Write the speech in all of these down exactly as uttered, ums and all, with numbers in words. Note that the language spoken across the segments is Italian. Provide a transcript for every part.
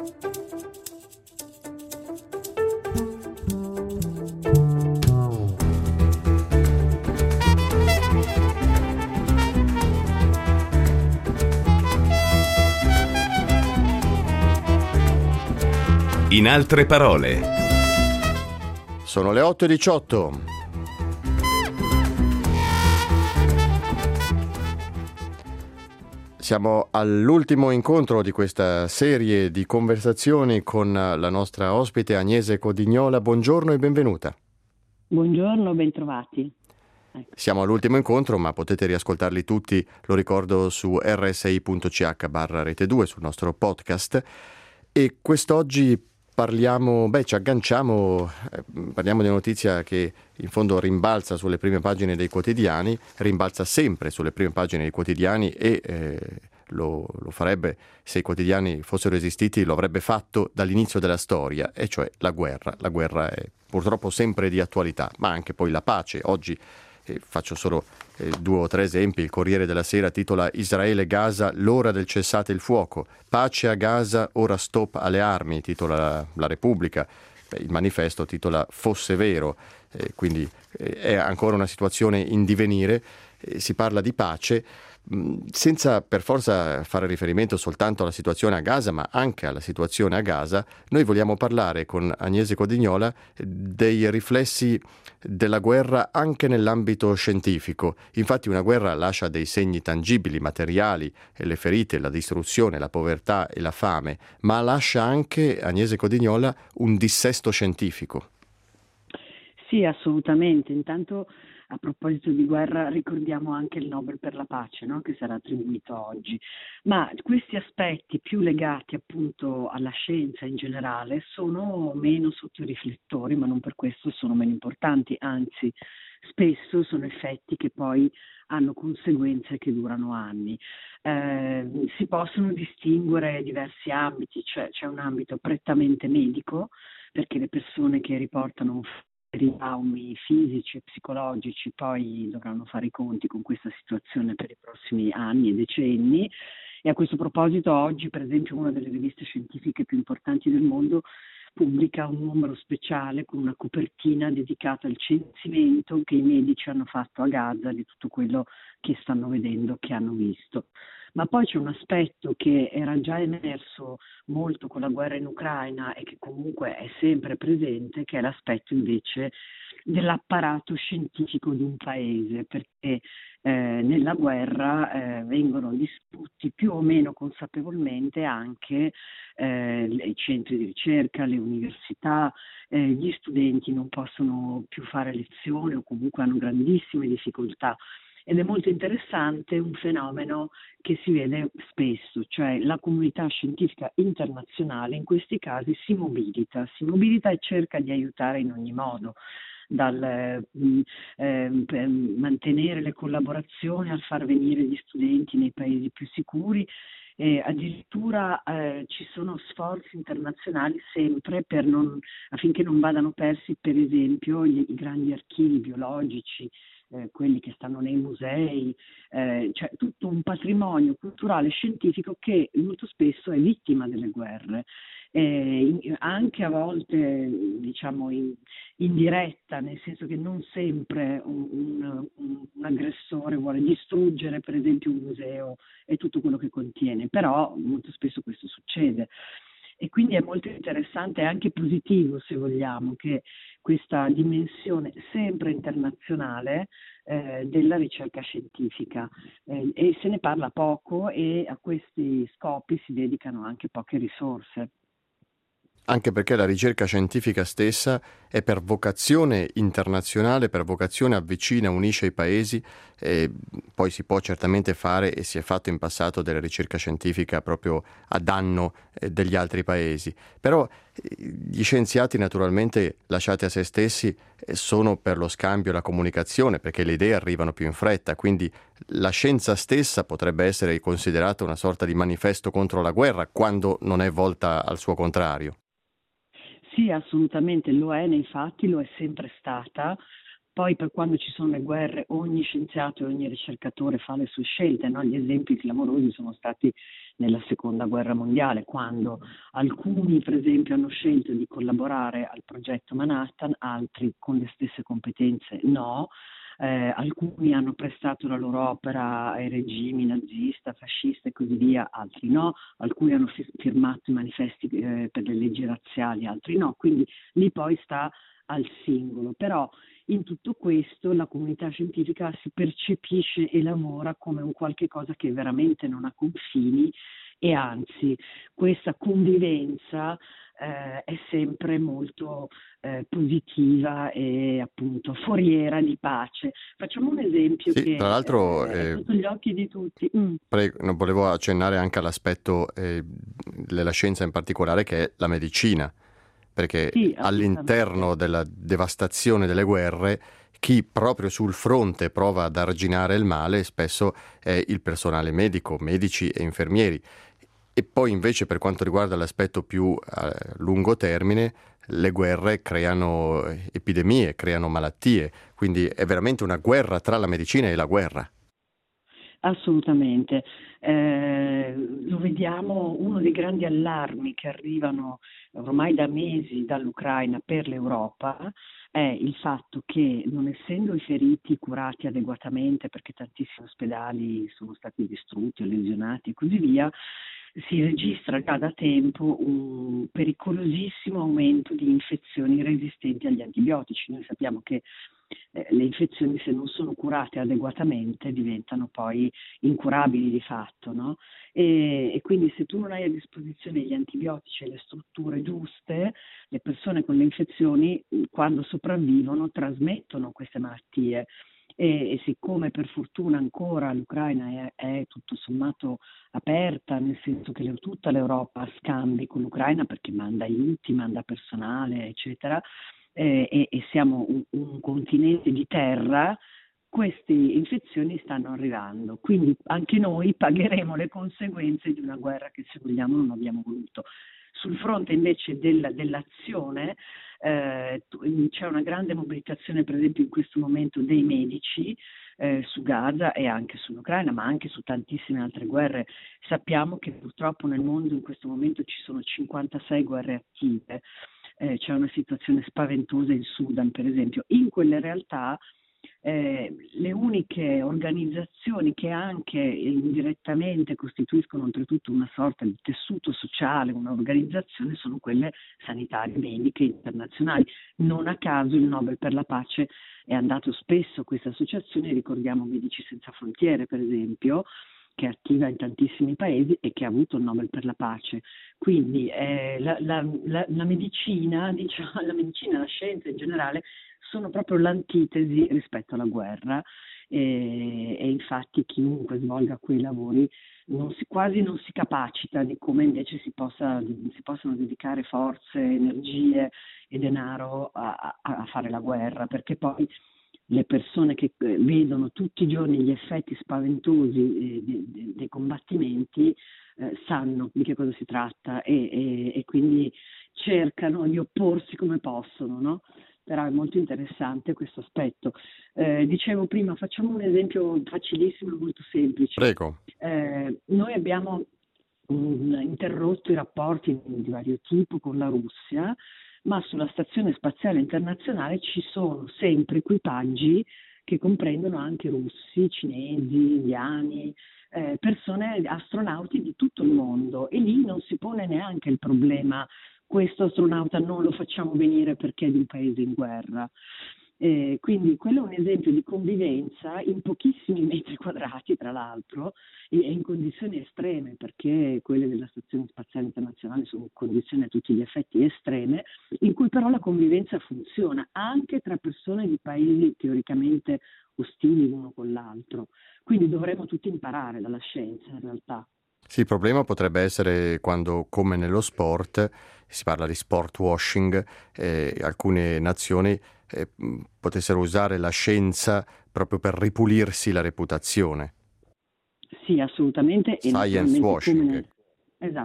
In altre parole. Sono le otto e diciotto. Siamo all'ultimo incontro di questa serie di conversazioni con la nostra ospite Agnese Codignola. Buongiorno e benvenuta. Buongiorno, bentrovati. Siamo all'ultimo incontro, ma potete riascoltarli tutti, lo ricordo, su erre esse i punto ci acca barra rete due, sul nostro podcast. E quest'oggi Parliamo, beh, ci agganciamo, eh, parliamo di una notizia che in fondo rimbalza sulle prime pagine dei quotidiani, rimbalza sempre sulle prime pagine dei quotidiani e eh, lo, lo farebbe, se i quotidiani fossero esistiti, lo avrebbe fatto dall'inizio della storia, e cioè la guerra. La guerra è purtroppo sempre di attualità, ma anche poi la pace. Oggi eh, faccio solo eh, due o tre esempi. Il Corriere della Sera titola Israele-Gaza, l'ora del cessate il fuoco. Pace a Gaza, ora stop alle armi, titola la, la Repubblica. Beh, il Manifesto titola Fosse vero, eh, quindi eh, è ancora una situazione in divenire. Eh, si parla di pace, mh, senza per forza fare riferimento soltanto alla situazione a Gaza, ma anche alla situazione a Gaza. Noi vogliamo parlare con Agnese Codignola dei riflessi della guerra anche nell'ambito scientifico. Infatti una guerra lascia dei segni tangibili, materiali, le ferite, la distruzione, la povertà e la fame, ma lascia anche, Agnese Codignola, un dissesto scientifico. Sì, assolutamente. Intanto, a proposito di guerra, ricordiamo anche il Nobel per la pace, no? Che sarà attribuito oggi. Ma questi aspetti più legati appunto alla scienza in generale sono meno sotto i riflettori, ma non per questo sono meno importanti, anzi spesso sono effetti che poi hanno conseguenze che durano anni. Eh, si possono distinguere diversi ambiti, cioè c'è un ambito prettamente medico, perché le persone che riportano traumi fisici e psicologici poi dovranno fare i conti con questa situazione per i prossimi anni e decenni. E a questo proposito oggi, per esempio, una delle riviste scientifiche più importanti del mondo pubblica un numero speciale con una copertina dedicata al censimento che i medici hanno fatto a Gaza di tutto quello che stanno vedendo, che hanno visto. Ma poi c'è un aspetto che era già emerso molto con la guerra in Ucraina e che comunque è sempre presente, che è l'aspetto invece dell'apparato scientifico di un paese, perché eh, nella guerra eh, vengono distrutti più o meno consapevolmente anche eh, i centri di ricerca, le università, eh, gli studenti non possono più fare lezioni o comunque hanno grandissime difficoltà. Ed è molto interessante un fenomeno che si vede spesso, cioè la comunità scientifica internazionale in questi casi si mobilita, si mobilita e cerca di aiutare in ogni modo, dal eh, eh, mantenere le collaborazioni al far venire gli studenti nei paesi più sicuri. E addirittura eh, ci sono sforzi internazionali sempre per non, affinché non vadano persi, per esempio, gli, i grandi archivi biologici, eh, quelli che stanno nei musei, eh, cioè tutto un patrimonio culturale e scientifico che molto spesso è vittima delle guerre. Eh, anche a volte diciamo in, in diretta, nel senso che non sempre un, un, un, un aggressore vuole distruggere per esempio un museo e tutto quello che contiene, però molto spesso questo succede. E quindi è molto interessante e anche positivo, se vogliamo, che questa dimensione sempre internazionale eh, della ricerca scientifica eh, e se ne parla poco e a questi scopi si dedicano anche poche risorse. Anche perché la ricerca scientifica stessa è per vocazione internazionale, per vocazione avvicina, unisce i paesi, e poi si può certamente fare, e si è fatto in passato, della ricerca scientifica proprio a danno eh, degli altri paesi. Però eh, gli scienziati naturalmente lasciati a se stessi eh, sono per lo scambio e la comunicazione, perché le idee arrivano più in fretta, quindi la scienza stessa potrebbe essere considerata una sorta di manifesto contro la guerra, quando non è volta al suo contrario. Sì, assolutamente, lo è nei fatti, lo è sempre stata, Poi per quando ci sono le guerre ogni scienziato e ogni ricercatore fa le sue scelte, no? Gli esempi clamorosi sono stati nella seconda guerra mondiale, quando alcuni per esempio hanno scelto di collaborare al progetto Manhattan, altri con le stesse competenze no. Eh, alcuni hanno prestato la loro opera ai regimi nazista, fascista e così via, altri no, alcuni hanno fi- firmato i manifesti eh, per le leggi razziali, altri no, quindi lì poi sta al singolo, però in tutto questo la comunità scientifica si percepisce e lavora come un qualche cosa che veramente non ha confini e anzi questa convivenza eh, è sempre molto eh, positiva e appunto foriera di pace. Facciamo un esempio Sì, che tra l'altro eh, è eh, sotto gli occhi di tutti. Mm. prego, non volevo accennare anche all'aspetto eh, della scienza in particolare che è la medicina, perché Sì, all'interno assolutamente. della devastazione delle guerre chi proprio sul fronte prova ad arginare il male spesso è il personale medico, medici e infermieri. E poi invece per quanto riguarda l'aspetto più a lungo termine, le guerre creano eh, epidemie, creano malattie, quindi è veramente una guerra tra la medicina e la guerra. Assolutamente. Eh, lo vediamo, uno dei grandi allarmi che arrivano ormai da mesi dall'Ucraina per l'Europa è il fatto che, non essendo i feriti curati adeguatamente, perché tantissimi ospedali sono stati distrutti o lesionati e così via, si registra già da tempo un pericolosissimo aumento di infezioni resistenti agli antibiotici. Noi sappiamo che eh, le infezioni, se non sono curate adeguatamente, diventano poi incurabili di fatto, no? E, e quindi se tu non hai a disposizione gli antibiotici e le strutture giuste, le persone con le infezioni, quando sopravvivono, trasmettono queste malattie. E, e siccome per fortuna ancora l'Ucraina è, è tutto sommato aperta, nel senso che le, tutta l'Europa scambi con l'Ucraina perché manda aiuti, manda personale, eccetera, eh, e, e siamo un, un continente di terra, queste infezioni stanno arrivando, quindi anche noi pagheremo le conseguenze di una guerra che, se vogliamo, non abbiamo voluto. Sul fronte invece del, dell'azione eh, c'è una grande mobilitazione, per esempio in questo momento, dei medici eh, su Gaza e anche sull'Ucraina, ma anche su tantissime altre guerre. Sappiamo che purtroppo nel mondo in questo momento ci sono cinquantasei guerre attive, eh, c'è una situazione spaventosa in Sudan, per esempio. In quelle realtà Eh, le uniche organizzazioni che anche indirettamente costituiscono oltretutto una sorta di tessuto sociale, un'organizzazione, sono quelle sanitarie mediche internazionali. Non a caso il Nobel per la pace è andato spesso a queste associazioni, ricordiamo Medici Senza Frontiere per esempio, che è attiva in tantissimi paesi e che ha avuto il Nobel per la pace. Quindi eh, la, la, la, la medicina, diciamo, la medicina, la scienza in generale sono proprio l'antitesi rispetto alla guerra e, e infatti chiunque svolga quei lavori non si, quasi non si capacita di come invece si, possa, si possano dedicare forze, energie e denaro a, a, a fare la guerra, perché poi le persone che vedono tutti i giorni gli effetti spaventosi eh, dei, dei combattimenti eh, sanno di che cosa si tratta e, e, e quindi cercano di opporsi come possono, no? Però è molto interessante questo aspetto. Eh, dicevo prima, facciamo un esempio facilissimo e molto semplice. Prego. Eh, noi abbiamo um, interrotto i rapporti di vario tipo con la Russia, ma sulla Stazione Spaziale Internazionale ci sono sempre equipaggi che comprendono anche russi, cinesi, indiani, eh, persone, astronauti di tutto il mondo, e lì non si pone neanche il problema: questo astronauta non lo facciamo venire perché è di un paese in guerra. Eh, quindi quello è un esempio di convivenza in pochissimi metri quadrati, tra l'altro, e in condizioni estreme, perché quelle della Stazione Spaziale Internazionale sono condizioni a tutti gli effetti estreme, in cui però la convivenza funziona anche tra persone di paesi teoricamente ostili l'uno con l'altro. Quindi dovremmo tutti imparare dalla scienza, in realtà. Sì, il problema potrebbe essere quando, come nello sport, si parla di sport washing, eh, alcune nazioni eh, potessero usare la scienza proprio per ripulirsi la reputazione. Sì, assolutamente, e Science naturalmente come washing. nel, esatto,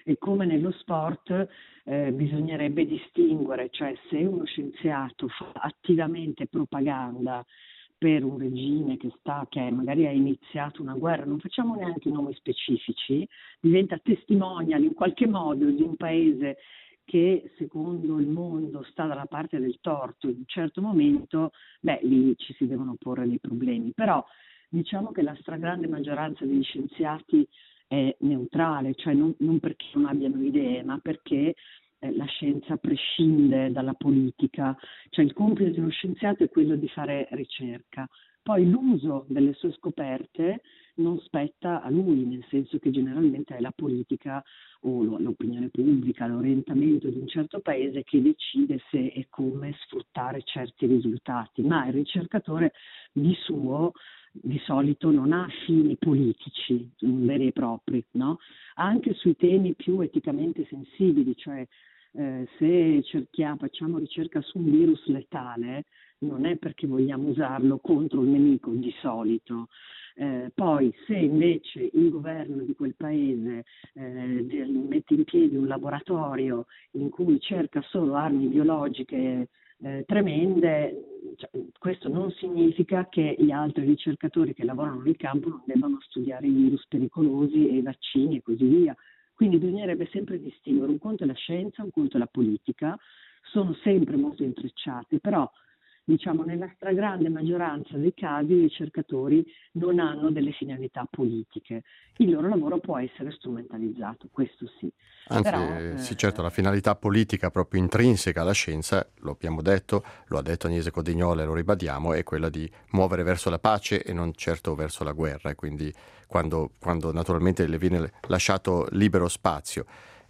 E come nello sport eh, bisognerebbe distinguere, cioè se uno scienziato fa attivamente propaganda per un regime che sta, che magari ha iniziato una guerra, non facciamo neanche nomi specifici, diventa testimonial in qualche modo di un paese che secondo il mondo sta dalla parte del torto in un certo momento, beh, lì ci si devono porre dei problemi. Però diciamo che la stragrande maggioranza degli scienziati è neutrale, cioè non, non perché non abbiano idee, ma perché eh, la scienza prescinde dalla politica, cioè il compito di uno scienziato è quello di fare ricerca. Poi l'uso delle sue scoperte non spetta a lui, nel senso che generalmente è la politica o l'opinione pubblica, l'orientamento di un certo paese che decide se e come sfruttare certi risultati, ma il ricercatore di suo di solito non ha fini politici veri e propri, no? Anche sui temi più eticamente sensibili, cioè eh, se cerchiamo, facciamo ricerca su un virus letale, non è perché vogliamo usarlo contro il nemico di solito. Eh, poi se invece il governo di quel paese eh, mette in piedi un laboratorio in cui cerca solo armi biologiche eh, tremende, cioè, questo non significa che gli altri ricercatori che lavorano nel campo non debbano studiare i virus pericolosi e i vaccini e così via. Quindi bisognerebbe sempre distinguere, un conto è la scienza, un conto è la politica, sono sempre molto intrecciati, però diciamo nella stragrande maggioranza dei casi i ricercatori non hanno delle finalità politiche, il loro lavoro può essere strumentalizzato, questo sì. Anzi, Però, eh, sì, eh, certo, la finalità politica proprio intrinseca alla scienza, lo abbiamo detto, lo ha detto Agnese Codignola e lo ribadiamo, è quella di muovere verso la pace e non certo verso la guerra, e quindi quando, quando naturalmente le viene lasciato libero spazio.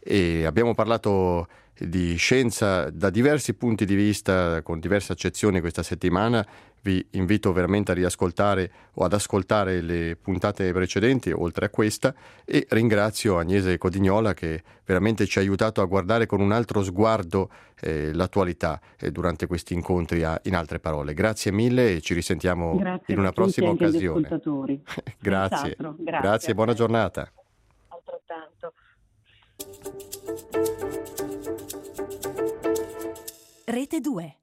E abbiamo parlato di scienza da diversi punti di vista, con diverse accezioni questa settimana. Vi invito veramente a riascoltare o ad ascoltare le puntate precedenti, oltre a questa, e ringrazio Agnese Codignola che veramente ci ha aiutato a guardare con un altro sguardo eh, l'attualità eh, durante questi incontri a In Altre Parole. Grazie mille e ci risentiamo grazie in una a tutti, prossima anche agli occasione. ascoltatori. Grazie, Senz'altro, grazie, grazie, buona giornata. Altrettanto. Rete due.